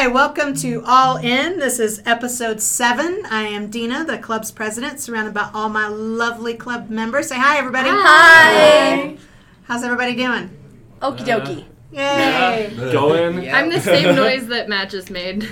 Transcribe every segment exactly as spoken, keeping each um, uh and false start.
Hi, welcome to All In. This is episode seven. I am Dina, the club's president, surrounded by all my lovely club members. Say hi, everybody. Hi. How's everybody doing? Okie dokie. Yay. Yeah. Going. Yeah. I'm the same noise that Matt just made.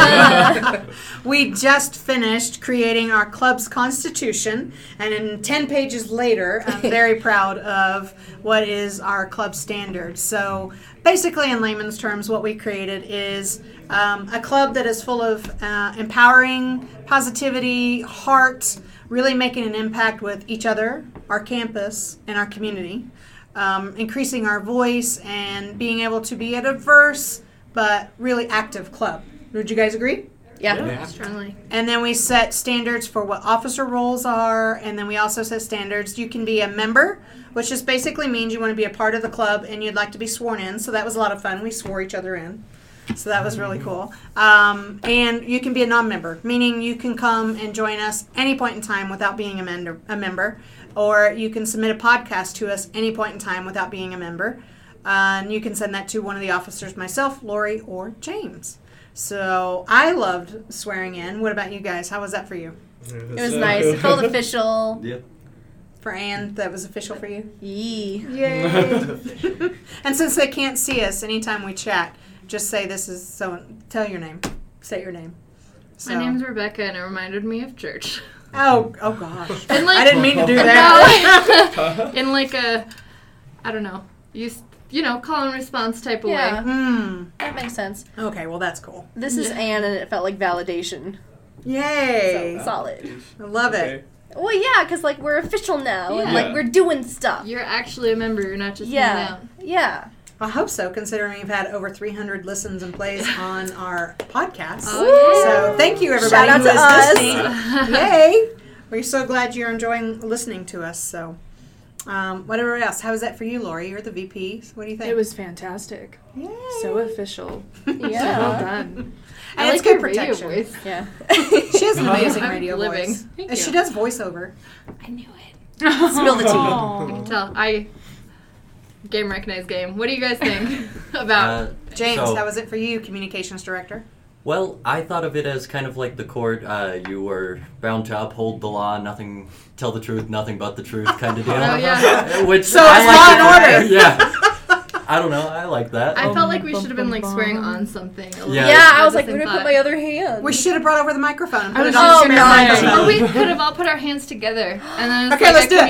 Uh. We just finished creating our club's constitution, and in ten pages later, I'm very proud of what is our club standard. So basically, in layman's terms, what we created is um, a club that is full of uh, empowering, positivity, heart, really making an impact with each other, our campus, and our community. Um, increasing our voice and being able to be a diverse but really active club. Would you guys agree? Yeah. Yeah. Strongly. And then we set standards for what officer roles are, and then we also set standards. You can be a member, which just basically means you want to be a part of the club and you'd like to be sworn in. So that was a lot of fun. We swore each other in. So that was really cool. Um, and you can be a non-member, meaning you can come and join us any point in time without being a, mender, a member. Or you can submit a podcast to us any point in time without being a member. Uh, and you can send that to one of the officers, myself, Lori, or James. So I loved swearing in. What about you guys? How was that for you? It was nice. It felt official. Yep. For Anne, that was official for you? Yee. Yay. And since they can't see us anytime we chat, just say this is so. Tell your name. Say your name. So. My name's Rebecca, and it reminded me of church. Oh, oh gosh. And like, I didn't mean to do that. No, in like a, I don't know, you you know, call and response type of Yeah. way. Mm. That makes sense. Okay, well that's cool. This is Yeah. Anne, and it felt like validation. Yay. So, solid. I love it. Well, yeah, because, like, we're official now, and, Yeah. like, we're doing stuff. You're actually a member. You're not just hanging Yeah. out. Yeah. I hope so, considering we've had over three hundred listens and plays on our podcast. Oh, So thank you, everybody Shout out who to is us. listening. Yay. We're so glad you're enjoying listening to us. So, um, whatever else. How was that for you, Lori? You're the V P. What do you think? It was fantastic. Yay. So official. Yeah. Well done. And I it's like good your radio protection. voice. Yeah. She has an amazing I'm radio living. voice. Thank And she you. does voiceover. I knew it. Spill the tea. I can tell. I game recognized game. What do you guys think about? Uh, James, so- how was it for you, communications director? Well, I thought of it as kind of like the court. Uh, you were bound to uphold the law, nothing, tell the truth, nothing but the truth kind of deal. Oh, yeah. Which So I it's like law it. and order. Yeah. I don't know. I like that. I felt like we should have been like swearing on something. A little Yeah. bit. Yeah, I Had was the like, same where did I put thought. my other hand? We should have brought over the microphone and I put was it just on Oh, gonna nice. say, or we could have all put our hands together and then it's Okay, like let's a do it.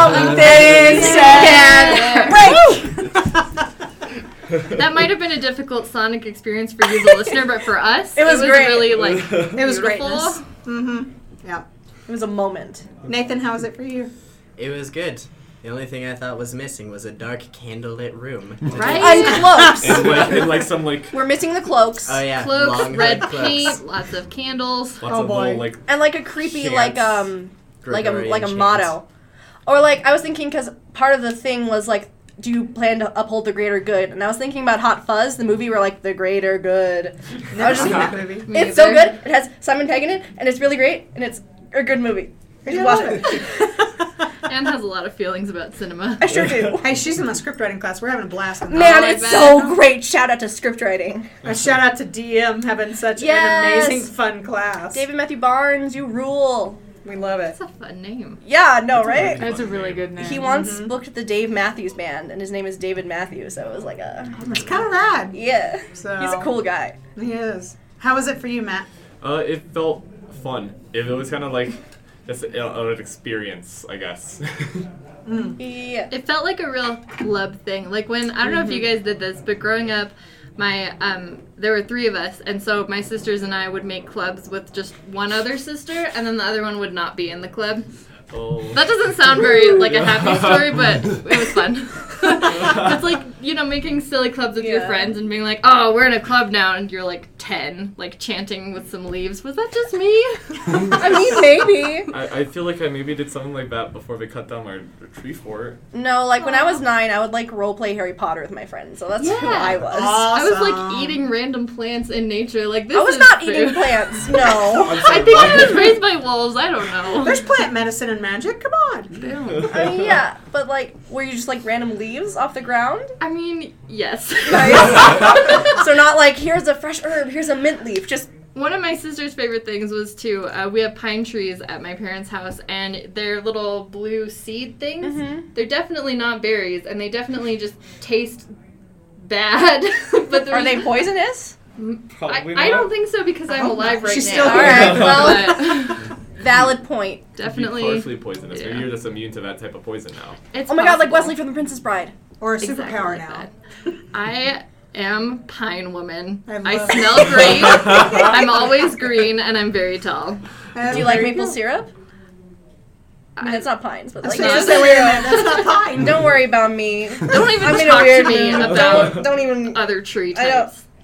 community. Um, they said break. That might have been a difficult sonic experience for you, the listener, but for us, It was great. really like It was beautiful. greatness. Mm-hmm. Yeah. It was a moment. Nathan, how was it for you? It was good. The only thing I thought was missing was a dark candlelit room. Right? And cloaks. And like, and like some like We're missing the cloaks. Oh yeah, Cloaks, long red hood cloaks. paint, lots of candles. lots Oh, of boy. little like And like a creepy, Chants. like, um, like a Gregorian like a chants. motto. Or like, I was thinking, because part of the thing was like, do you plan to uphold the greater good? And I was thinking about Hot Fuzz, the movie where like the greater good. I Never was seen just, that movie. Me it's so either. good. It has Simon Pegg in it, and it's really great, and it's a good movie. You should Yeah, watch I love it. Anne has a lot of feelings about cinema. I sure do. Hey, she's in my script writing class. We're having a blast. In Man, that. I it's bet. so great. Shout out to script writing. A shout out to D M having such Yes. an amazing, fun class. David Matthew Barnes, you rule. We love it. That's a fun name. Yeah, no, right? That's a really good name. He once booked the Dave Matthews Band, and his name is David Matthews, so it was like a... It's kind of rad. Yeah. So He's a cool guy. He is. How was it for you, Matt? uh, it felt fun. It, it was kind of like just a, an experience, I guess. Yeah. It felt like a real club thing. Like when, I don't know if you guys did this, but growing up, my um, there were three of us, and so my sisters and I would make clubs with just one other sister, and then the other one would not be in the club. Oh. That doesn't sound very like a happy story, but it was fun. It's like, you know, making silly clubs with your Yeah. friends and being like, oh, we're in a club now, and you're like ten, like chanting with some leaves. Was that just me? I mean, maybe. I, I feel like I maybe did something like that before they cut down my tree fort. No, like when I was nine, I would like role play Harry Potter with my friends, so that's who Yeah. I was. I was like Awesome. eating random plants in nature. Like this I was is not food. eating plants, no. I'm I sorry, think what? I was raised by wolves. I don't know. There's plant medicine and magic. Come on. Damn. I mean, yeah. but like, were you just like random leaves off the ground? I mean, yes. So not like, here's a fresh herb, here's a mint leaf, just One of my sister's favorite things was to, uh, we have pine trees at my parents' house, and they're little blue seed things. Mhm. They're definitely not berries, and they definitely just taste bad. But are they poisonous? I, Probably I not. don't think so because I'm hope alive not. right She's now. still All right, well, But valid point. Could be definitely. partially poisonous. yeah. Maybe you're just immune to that type of poison now. It's Oh my god, like possible. Wesley from The Princess Bride. Or a Exactly superpower like now. that. I am Pine Woman. I I, love it. smell great. I'm always green, and I'm very tall. Do you like maple syrup? I mean, it's not pines, but That's like, what I it's was just saying, a wait a weird. minute, that's not pine. Don't worry about me. Don't even I'm in a talk to weird me mood. about Don't, don't even. other tree I don't- types.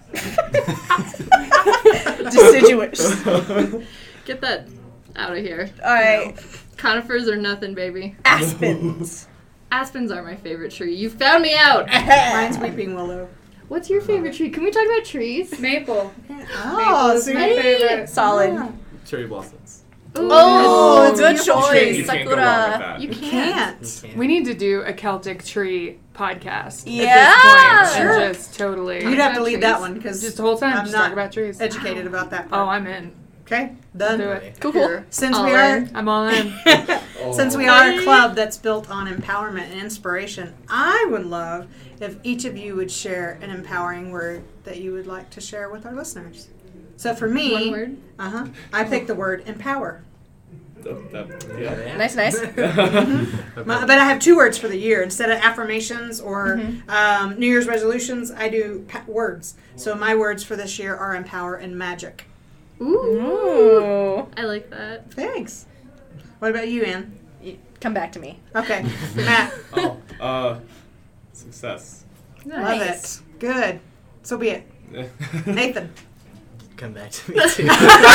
Deciduous. Get that out of here. Alright. Conifers are nothing, baby. Aspens. Aspens are my favorite tree. You found me out. Mine's weeping willow. What's your favorite tree? Can we talk about trees? Maple. Oh, Maple's see? my favorite. Solid. Yeah. Cherry blossoms. Oh, good beautiful choice. tree. You can't go wrong with Sakura. that. You You can't. can't. We need to do a Celtic tree podcast. Yeah. At this point. Sure. And just totally. You'd have to about lead that trees. one because Just the whole time, I'm just not talk about trees. educated about that Oh, part. I'm in. Okay, Do done. it. Cool, cool. Since All we are in. I'm all in. since we are a club that's built on empowerment and inspiration, I would love if each of you would share an empowering word that you would like to share with our listeners. So for me, One word. uh huh, I picked the word empower. That- that- yeah. Nice, nice. My- but I have two words for the year instead of affirmations or Mm-hmm. um, New Year's resolutions. I do pa- words. So my words for this year are empower and magic. Ooh. Ooh. I like that. Thanks. What about you, Ann? You- Come back to me. Okay, Matt. Oh, uh, success. Love Nice. it. Good. So be it. Nathan. Come back to me too.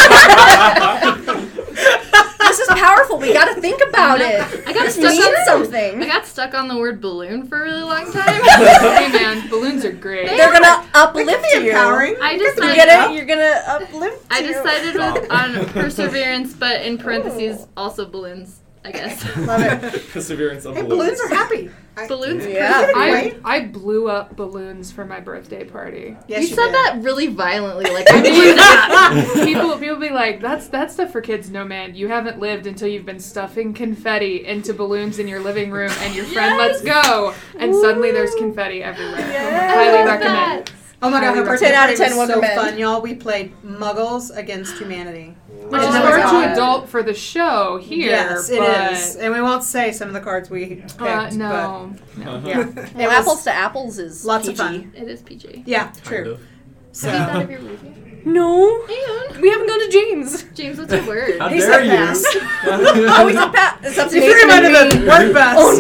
This is powerful. We gotta think about it. I got This stuck means on something. I got stuck on the word balloon for a really long time. Hey man, balloons are great. They're gonna uplift you. Empowering. I You decided. get it? You're gonna uplift I you. decided with, on perseverance, but in parentheses, also balloons. I guess. Love it. Perseverance of Hey, balloons. balloons are happy. I- Balloons. Yeah. I, Right? I blew up balloons for my birthday party. Yes, you you said did. that really violently, like I mean that. people people be like, that's that's stuff for kids. No man, you haven't lived until you've been stuffing confetti into balloons in your living room, and your friend lets go, and suddenly there's confetti everywhere. Yes. Highly recommend. Oh my god, her birthday ten out of party ten was so recommend. fun, y'all. We played Muggles against humanity. Which Oh is my far God. too adult for the show here. yes, it but, is. And we won't say some of the cards we picked. Uh, no, no. But yeah. Well, It was apples to apples is Lots P of G. fun. It is P J. Yeah, Kind true. of. So, Keep that of your review. No, And we haven't gone to James. James, what's your word? How He dare said you? pass. Oh, we said Pat. It's up to you Nathan threw him and under the me. word bus. Oh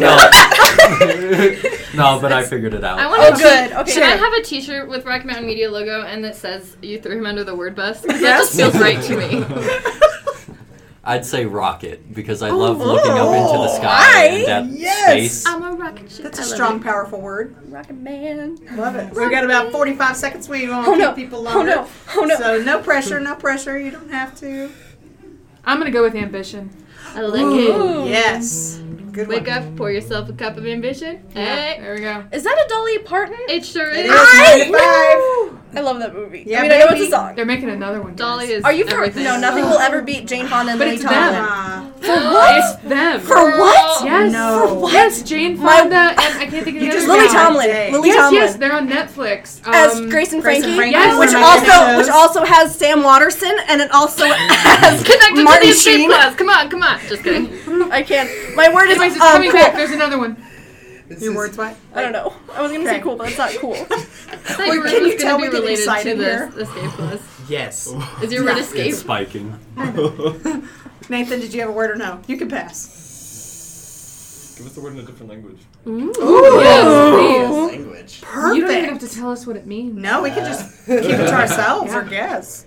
No, but I figured it out. I want Oh, to good. Okay. Should I have a T-shirt with Rocky Mountain Media logo and that says "You threw him under the word bus"? 'Cause that Yes. just feels right to me. I'd say rocket because I love looking up into the sky Why? and at Yes. space. I'm a rocket ship. That's a I love strong, it. powerful word. Rocket Man. Love it. We've got about forty-five seconds. We won't Oh keep no. people Oh longer. no. Oh no. So no pressure, no pressure. You don't have to. I'm gonna go with ambition. I like it. Ooh. Yes. Good Wake one. up, pour yourself a cup of ambition. Hey, There we go. Is that a Dolly Parton? it sure It is. is. I ninety-five. know. I love that movie. Yeah, I mean, I know it's baby. a song. They're making another one. Dolly guys. is. Are you for? everything. No, nothing will ever beat Jane Fonda and But Lily it's Tomlin. them. Ah. For what? It's them. For what? Yes. No. For what? Yes, Jane My- Fonda and I can't think of the You other just Lily Yeah. guy. Tomlin. Jay. Lily Yes, Tomlin. yes, they're on Netflix. As Um, Grace and Grace Frankie, and Frankie, Yes. which one of my also favorite shows. which also has Sam Watterson, and it also has Connected Martin to the escape Sheen. class. Come on, come on. Just kidding. I can't. My word is Anyways, it's um, coming cool. back. There's another one. Your words, what? I don't know. I was gonna say Okay. cool, but it's not cool. I thought Wait, your word can was you tell going to we be get related to excited here? this escape class. Yes. Is your word Yeah. escape? It's spiking. Nathan, did you have a word or no? You can pass. Give us the word in a different language. Ooh. Yes, Language. please. Perfect. You don't even have to tell us what it means. No, we can just keep it to ourselves or guess.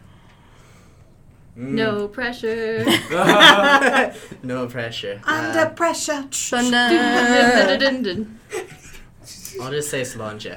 No pressure. No pressure. Under Uh, pressure. Dun, dun. Dun-dun-dun-dun. I'll just say Sláinte.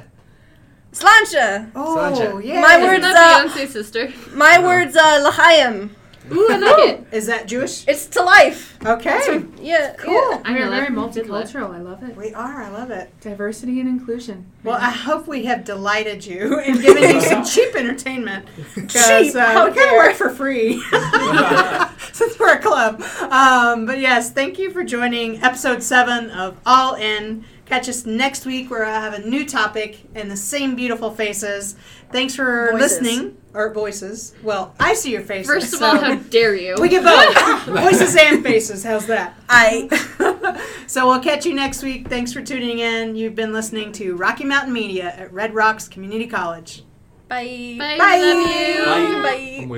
Sláinte. Oh, Sláinte. yeah. My Isn't words, that uh, Beyonce's sister? My words, uh, L'chaim. Ooh, I like it. Is that Jewish? It's to life. Okay. Yeah. Cool. yeah. I We're know very that. Good luck. multicultural. I love it. We are. I love it. Diversity and inclusion. Well, I hope we have delighted you and given you some cheap entertainment. Because Cheap? uh, How we kind of dare. work for free since we're a club. Um, but yes, thank you for joining episode seven of All In. Catch us next week where I have a new topic and the same beautiful faces. Thanks for Voices. listening. Or voices. Well, I see your faces. First of so all, how dare you? we get both. Voices and faces. How's that? I. So we'll catch you next week. Thanks for tuning in. You've been listening to Rocky Mountain Media at Red Rocks Community College. Bye. Bye. Bye. Love you. Bye. Bye.